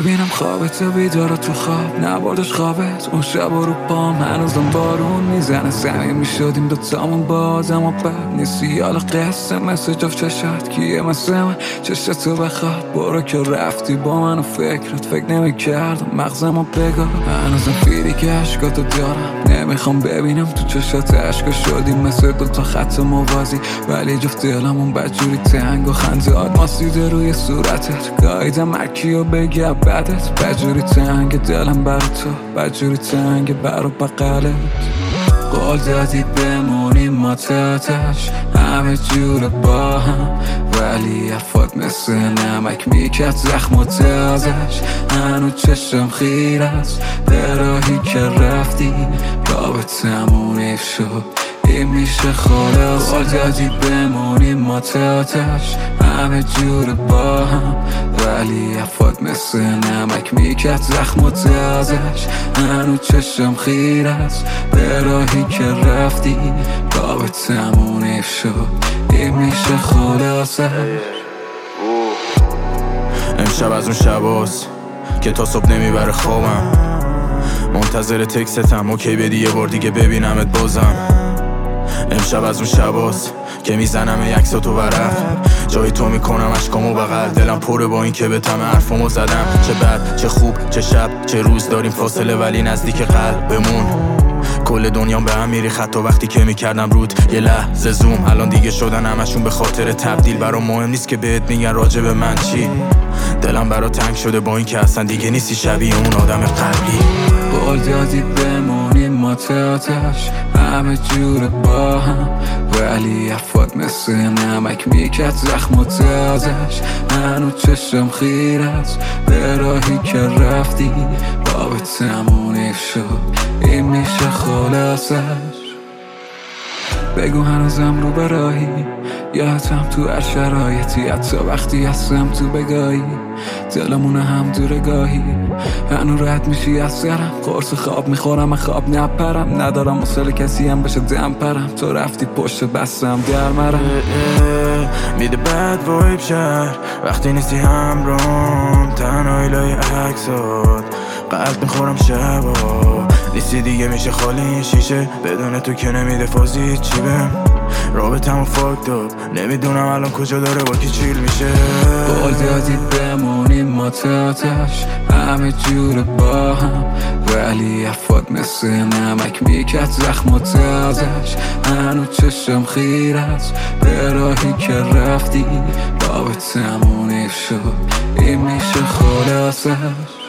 میبینم خوابت بیدار تو خواب نبردش خوابت اون شب رو پام هنوزم بارون میزنه صمیم میشدیم دوتامون باز اما بعد نیستی یالا قصه مثل جفت چشات کیه مثل من چشتو بخواد برو که رفتی با من و فکر نمیکردم مغزمو بگاه هنوزم فیری که عشقاتو دارم نمیخوام ببینم تو چشات عشقا شدیم مثل دوتا خط موازی ولی جفت دلمون بدجوری تنگ و خندهات ماسیده روی صورتت گاییدم مرکیو بگم بعدت بدجوری تنگ دلم برا تو بدجوری تنگ برا بقلت قول دادی بمونیم ما تاتش همه جور با هم ولی افاد مثل نمک میکرد زخم و تازش هنو چشم خیر است به راهی که رفتی رابطمون شد این میشه خلاص قول دادی بمونیم ما تاتش همه جور با هم ولی افاد مثل نمک میکرد زخم و تازش هنو چشم خیر است به راهی که رفتی رابطمون شد این میشه خلاصه امشب از اون شباست که تا صبح نمیبره خوابم منتظر تکستم اوکی بدی یه بار دیگه ببینمت بازم امشب از اون شباست که میزنم یکساتو ورق جای تو میکنم اشکامو بغل دلم پره با این که به تم حرفامو زدم چه بد چه خوب چه شب چه روز داریم فاصله ولی نزدیک قلبمون کل دنیام به هم میری حتی وقتی که میکردم رود یه لحظه زوم الان دیگه شدن همشون به خاطر تبدیل برام مهم نیست که بهت میگن راجع به من چی دلم برا تنگ شده با این که اصلا دیگه نیستی شبیه اون آدم قبلی قول دادی بمونیم ما تاتش همه جور با هم ولی افاد مثل نمک میکرد زخم و تازش هنو چشم خیر است به راهی که رفتی رابطمون شد این میشه خلاصش بگو هنوزم رو براهی یادم تو هر شرایطی حتی وقتی هستم تو بگاهی دلمونه هم دوره گاهی هنو رد میشی از سرم قرص خواب میخورم من خواب نپرم ندارم مصال کسی هم بشه دم پرم تو رفتی پشت بستم در مرم میده بد وایب شهر وقتی نیستی همرام تنهایی لای عکسات قلب میخورم شبا نیستی دیگه میشه خالی این شیشه بدون تو که نمیده فازی چی بهم رابطمو فاک داد نمیدونم الان کجا داره با کی چیل میشه قول دادی بمونیم ما تاتش همه جور با هم ولی افاد مثل نمک میکرد زخم و تازش هنو چشم خیر است به راهی که رفتی رابطمون شد این میشه خلاصش